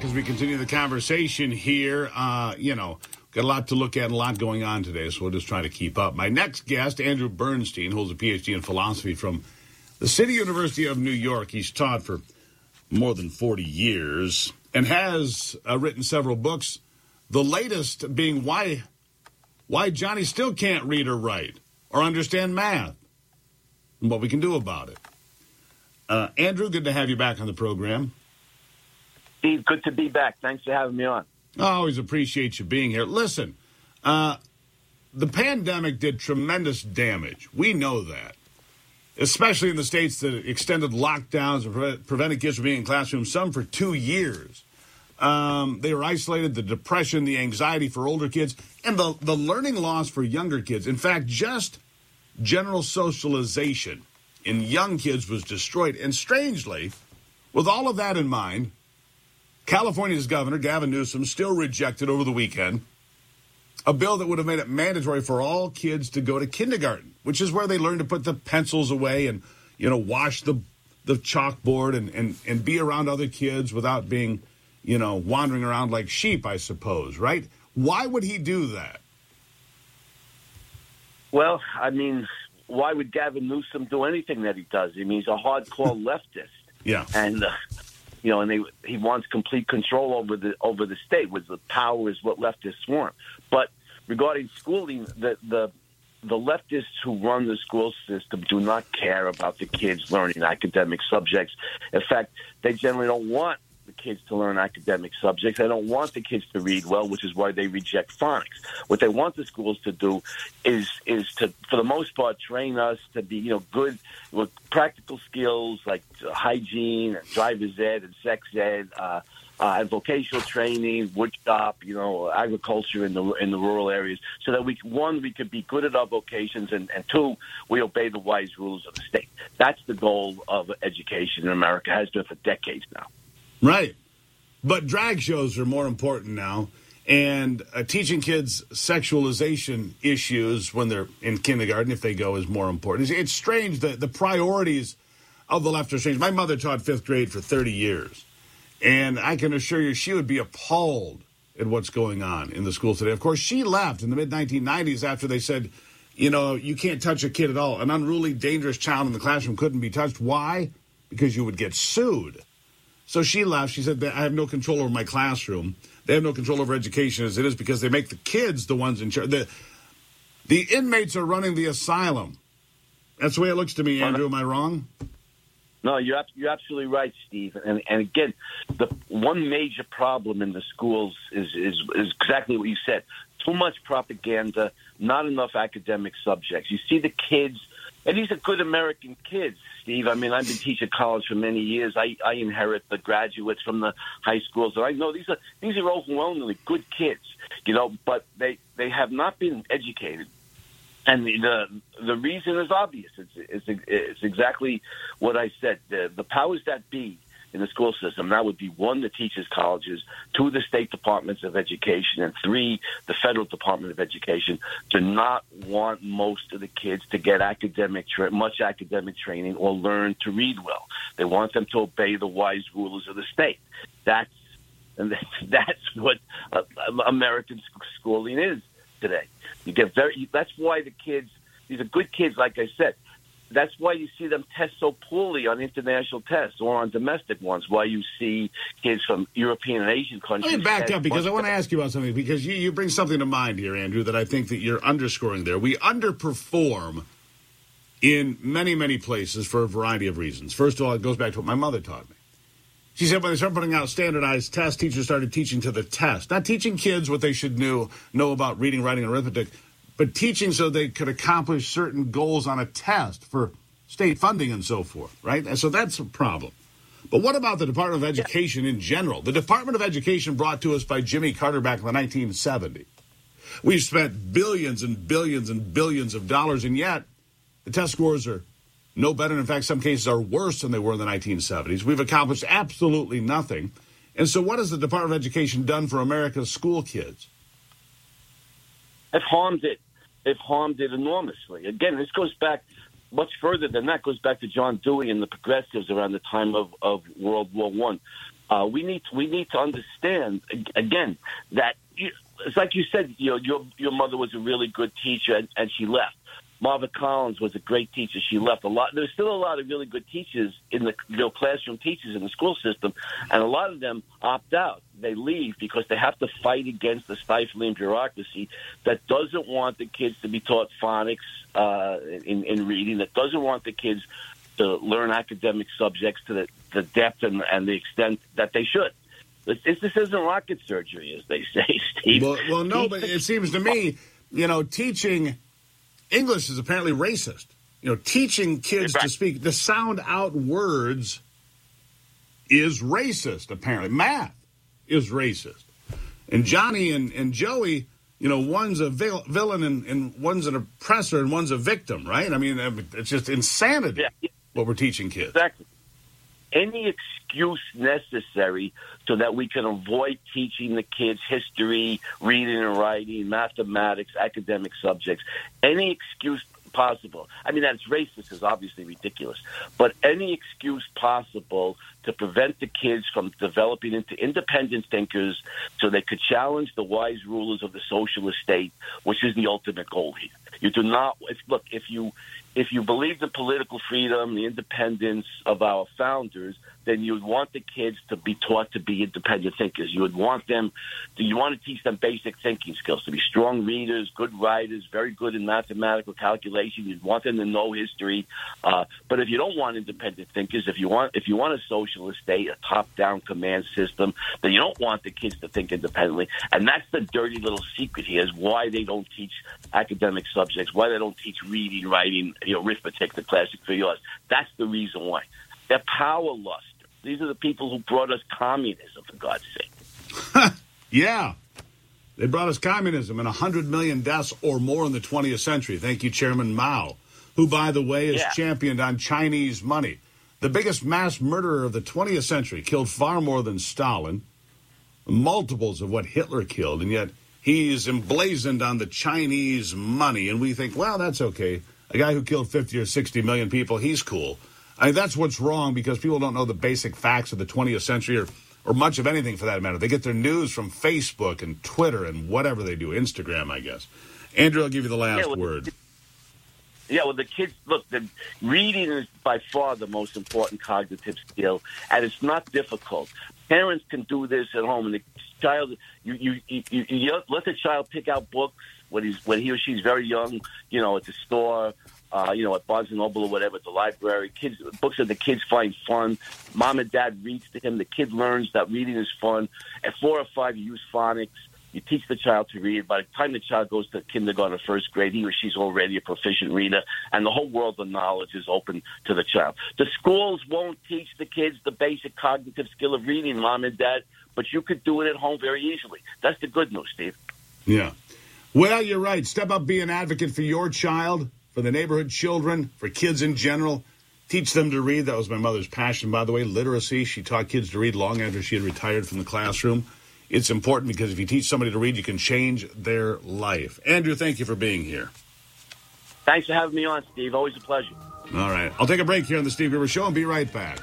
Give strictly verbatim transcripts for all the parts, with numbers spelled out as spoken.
back as we continue the conversation here. Uh, you know, got a lot to look at and a lot going on today, so we'll just try to keep up. My next guest, Andrew Bernstein, holds a P H D in philosophy from the City University of New York. He's taught for more than forty years and has uh, written several books, the latest being Why, Why Johnny Still Can't Read or Write or Understand Math and What We Can Do About It. Uh, Andrew, good to have you back on the program. Steve, good to be back. Thanks for having me on. I always appreciate you being here. Listen, uh, the pandemic did tremendous damage. We know that, especially in the states that extended lockdowns and pre- prevented kids from being in classrooms, some for two years. Um, they were isolated, the depression, the anxiety for older kids, and the, the learning loss for younger kids. In fact, just general socialization in young kids was destroyed. And strangely, with all of that in mind, California's governor, Gavin Newsom, still rejected over the weekend a bill that would have made it mandatory for all kids to go to kindergarten, which is where they learn to put the pencils away and, you know, wash the the chalkboard and, and, and be around other kids without being, you know, wandering around like sheep, I suppose, right? Why would he do that? Well, I mean, why would Gavin Newsom do anything that he does? I mean, he's a hardcore leftist. Yeah. And, uh, you know, and they, he wants complete control over the over the state, with the power is what leftists want. But regarding schooling, the the the leftists who run the school system do not care about the kids learning academic subjects. In fact, they generally don't want the kids to learn academic subjects. They don't want the kids to read well, which is why they reject phonics. What they want the schools to do is is to, for the most part, train us to be, you know, good with practical skills like hygiene, and driver's ed, and sex ed, uh, uh, and vocational training, wood shop, you know, agriculture in the in the rural areas, so that we one we could be good at our vocations, and, and two, we obey the wise rules of the state. That's the goal of education in America, has been for decades now. Right. But drag shows are more important now, and uh, teaching kids sexualization issues when they're in kindergarten, if they go, is more important. It's, it's strange that the priorities of the left are strange. My mother taught fifth grade for thirty years, and I can assure you she would be appalled at what's going on in the schools today. Of course, she left in the mid nineteen nineties after they said, you know, you can't touch a kid at all. An unruly, dangerous child in the classroom couldn't be touched. Why? Because you would get sued. So she left. She said, I have no control over my classroom. They have no control over education as it is because they make the kids the ones in charge. The, the inmates are running the asylum. That's the way it looks to me, Andrew. Am I wrong? No, you're you're absolutely right, Steve. And and again, the one major problem in the schools is is, is exactly what you said. Too much propaganda, not enough academic subjects. You see the kids, and these are good American kids, Steve. I mean, I've been teaching college for many years. I, I inherit the graduates from the high schools, and I know these are these are overwhelmingly good kids, you know. But they, they have not been educated, and the the, the reason is obvious. It's, it's it's exactly what I said. The the powers that be in the school system, that would be one, the teachers' colleges, two, the state departments of education, and three, the federal Department of Education, do not want most of the kids to get academic tra- much academic training or learn to read well. They want them to obey the wise rulers of the state. That's and that's what uh, American schooling is today. You get very. That's why the kids. These are good kids, like I said. That's why you see them test so poorly on international tests or on domestic ones. Why you see kids from European and Asian countries. Let me back up because I want to ask you about something, because you, you bring something to mind here, Andrew, that I think that you're underscoring there. We underperform in many, many places for a variety of reasons. First of all, it goes back to what my mother taught me. She said when they started putting out standardized tests, teachers started teaching to the test. Not teaching kids what they should know, know about reading, writing, and arithmetic, but teaching so they could accomplish certain goals on a test for state funding and so forth, right? And so that's a problem. But what about the Department of Education in general? The Department of Education brought to us by Jimmy Carter back in the nineteen seventies. We've spent billions and billions and billions of dollars, and yet the test scores are no better. In fact, some cases are worse than they were in the nineteen seventies. We've accomplished absolutely nothing. And so what has the Department of Education done for America's school kids? They've harmed it. They've harmed it enormously. Again, this goes back much further than that. It goes back to John Dewey and the progressives around the time of, of World War One. Uh, we need we need to understand again that you, it's like you said. You know, your your mother was a really good teacher, and, and she left. Marva Collins was a great teacher. She left. A lot. There's still a lot of really good teachers in the you know, classroom teachers in the school system, and a lot of them opt out. They leave because they have to fight against the stifling bureaucracy that doesn't want the kids to be taught phonics uh, in, in reading, that doesn't want the kids to learn academic subjects to the, the depth and, and the extent that they should. This, this isn't rocket surgery, as they say, Steve. Well, well no, but it seems to me, you know, teaching English is apparently racist. You know, teaching kids to speak, to sound out words is racist, apparently. Math is racist. And Johnny and, and Joey, you know, one's a vil- villain and, and one's an oppressor and one's a victim, right? I mean, it's just insanity yeah. what we're teaching kids. Exactly. Any excuse necessary so that we can avoid teaching the kids history, reading and writing, mathematics, academic subjects, any excuse possible. I mean, that's racist is obviously ridiculous, but any excuse possible to prevent the kids from developing into independent thinkers so they could challenge the wise rulers of the socialist state, which is the ultimate goal here. You do not, if, look, if you if you believe in political freedom, the independence of our founders, then you would want the kids to be taught to be independent thinkers. You would want them, to, you want to teach them basic thinking skills, to be strong readers, good writers, very good in mathematical calculation. You'd want them to know history. Uh, but if you don't want independent thinkers, if you want, if you want a socialist state, a top-down command system, then you don't want the kids to think independently. And that's the dirty little secret here, is why they don't teach academic subjects, why they don't teach reading, writing, you know, arithmetic, the classic figures. That's the reason why. They're power lusters. These are the people who brought us communism, for God's sake. Yeah. They brought us communism and one hundred million deaths or more in the twentieth century. Thank you, Chairman Mao, who, by the way, is yeah. championed on Chinese money. The biggest mass murderer of the twentieth century, killed far more than Stalin, multiples of what Hitler killed, and yet he's emblazoned on the Chinese money, and we think, well, that's okay. A guy who killed fifty or sixty million people, he's cool. I mean, that's what's wrong, because people don't know the basic facts of the twentieth century or, or much of anything for that matter. They get their news from Facebook and Twitter and whatever they do, Instagram, I guess. Andrew, I'll give you the last yeah, well, word. Yeah, well, the kids, look, the reading is by far the most important cognitive skill, and it's not difficult. Parents can do this at home, and the child, you, you, you, you, you let the child pick out books when he's when he or she's very young, you know, at the store, uh, you know, at Barnes and Noble or whatever, at the library. Kids, books that the kids find fun. Mom and dad reads to him. The kid learns that reading is fun. At four or five, you use phonics. You teach the child to read. By the time the child goes to kindergarten or first grade, he or she's already a proficient reader, and the whole world of knowledge is open to the child. The schools won't teach the kids the basic cognitive skill of reading, Mom and Dad, but you could do it at home very easily. That's the good news, Steve. Yeah. Well, you're right. Step up, be an advocate for your child, for the neighborhood children, for kids in general. Teach them to read. That was my mother's passion, by the way, literacy. She taught kids to read long after she had retired from the classroom. It's important because if you teach somebody to read, you can change their life. Andrew, thank you for being here. Thanks for having me on, Steve. Always a pleasure. All right. I'll take a break here on the Steve Gruber Show and be right back.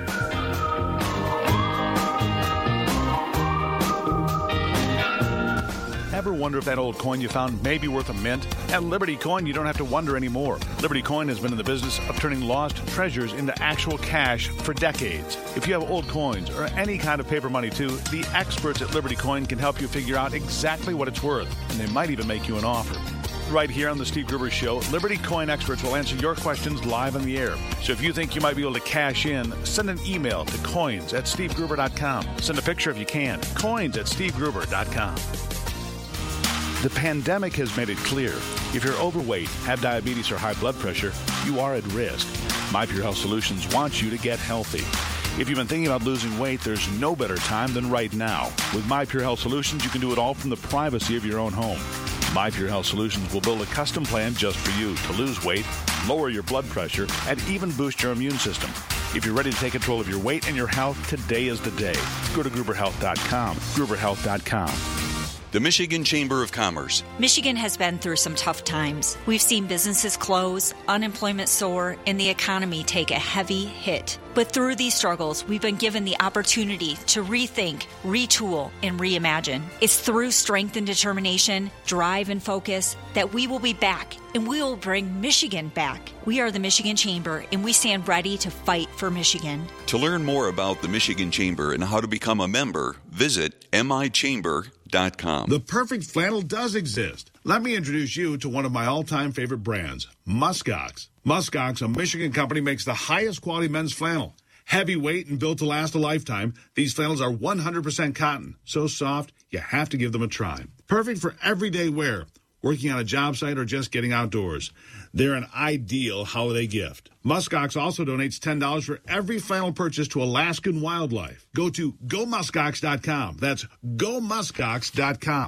Ever wonder if that old coin you found may be worth a mint? At Liberty Coin, you don't have to wonder anymore. Liberty Coin has been in the business of turning lost treasures into actual cash for decades. If you have old coins or any kind of paper money too, the experts at Liberty Coin can help you figure out exactly what it's worth, and they might even make you an offer. Right here on the Steve Gruber Show, Liberty Coin experts will answer your questions live on the air. So if you think you might be able to cash in, send an email to coins at steve gruber dot com. Send a picture if you can. Coins at steve gruber dot com. The pandemic has made it clear. If you're overweight, have diabetes, or high blood pressure, you are at risk. My Pure Health Solutions wants you to get healthy. If you've been thinking about losing weight, there's no better time than right now. With My Pure Health Solutions, you can do it all from the privacy of your own home. My Pure Health Solutions will build a custom plan just for you to lose weight, lower your blood pressure, and even boost your immune system. If you're ready to take control of your weight and your health, today is the day. Go to gruber health dot com. gruber health dot com. The Michigan Chamber of Commerce. Michigan has been through some tough times. We've seen businesses close, unemployment soar, and the economy take a heavy hit. But through these struggles, we've been given the opportunity to rethink, retool, and reimagine. It's through strength and determination, drive and focus that we will be back, and we will bring Michigan back. We are the Michigan Chamber, and we stand ready to fight for Michigan. To learn more about the Michigan Chamber and how to become a member, visit m i chamber dot com. The perfect flannel does exist. Let me introduce you to one of my all-time favorite brands, Muskox. Muskox, a Michigan company, makes the highest quality men's flannel. Heavyweight and built to last a lifetime, these flannels are one hundred percent cotton. So soft, you have to give them a try. Perfect for everyday wear, working on a job site, or just getting outdoors. They're an ideal holiday gift. Muskox also donates ten dollars for every flannel purchase to Alaskan Wildlife. Go to go muskox dot com. That's go muskox dot com.